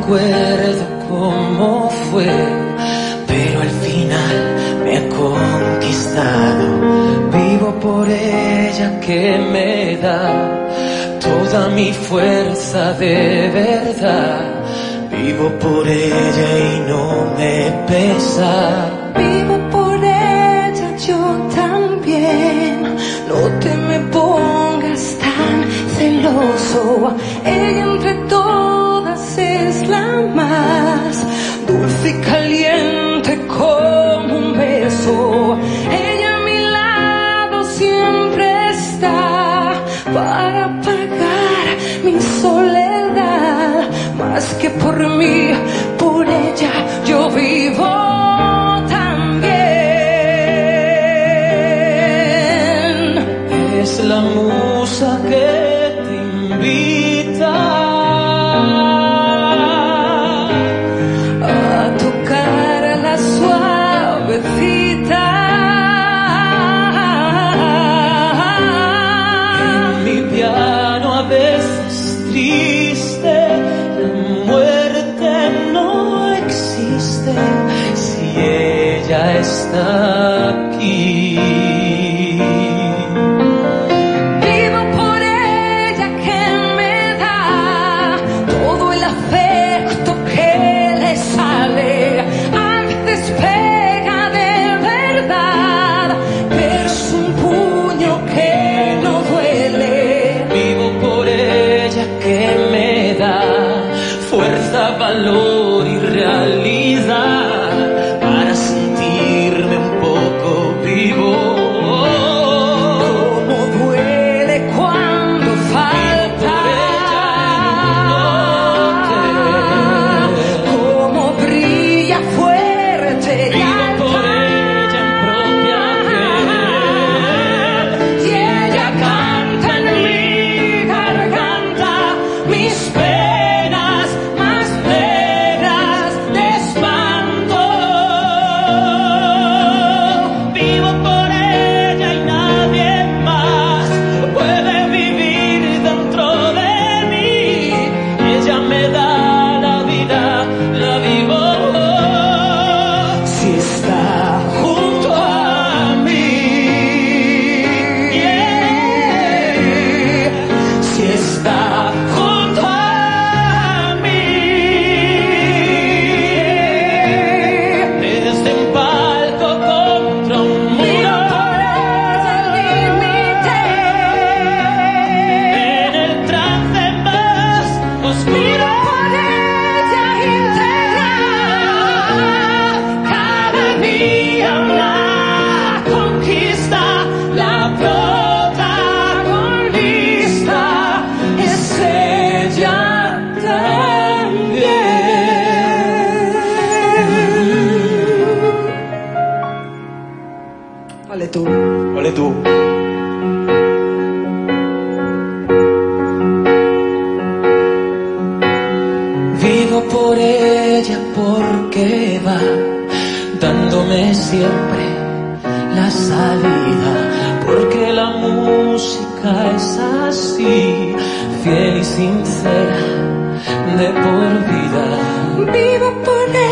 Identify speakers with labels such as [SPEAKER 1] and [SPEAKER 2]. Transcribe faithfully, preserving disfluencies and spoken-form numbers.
[SPEAKER 1] recuerdo cómo fue, pero al final me ha conquistado. Vivo por ella que me da toda mi fuerza de verdad. Vivo por ella y no me pesa.
[SPEAKER 2] Vivo por ella yo también. No te me pongas tan celoso. Ella entre todas es la más dulce y caliente como un beso. Ella a mi lado siempre está para apagar mi soledad. Más que por mí, por ella yo vivo también.
[SPEAKER 1] Es la musa que te invita
[SPEAKER 2] a tocar a la suavecita.
[SPEAKER 1] En mi piano a veces triste, la muerte no existe si ella está aquí.
[SPEAKER 2] Vivo por ella que me da todo el afecto que le sale. Antes pega de verdad, pero es un puño que no duele.
[SPEAKER 1] Vivo por ella que me da fuerza, valor y realidad para sentirme un poco vivo.
[SPEAKER 2] No duele cuando falta. Como brilla fuerte y
[SPEAKER 1] Vivo por ella en propia piel.
[SPEAKER 2] y ella canta en mi garganta mis penas más negras de espanto.
[SPEAKER 1] Vivo por ella y nadie más puede vivir dentro de mí. Ella me da la vida, la vivo.
[SPEAKER 2] Si está junto a mí, si está junto a mí,
[SPEAKER 1] Desde un palco contra un
[SPEAKER 2] miro
[SPEAKER 1] muro,
[SPEAKER 2] por ella el límite.
[SPEAKER 1] en el trance más oscuro.
[SPEAKER 2] Miro por ella integral, cada día una conquista. La protagonista es ella también. Vale tú.
[SPEAKER 3] Ole tú.
[SPEAKER 1] Vivo por ella porque va dándome siempre la salida, porque la música es así, fiel y sincera de por vida.
[SPEAKER 2] Vivo por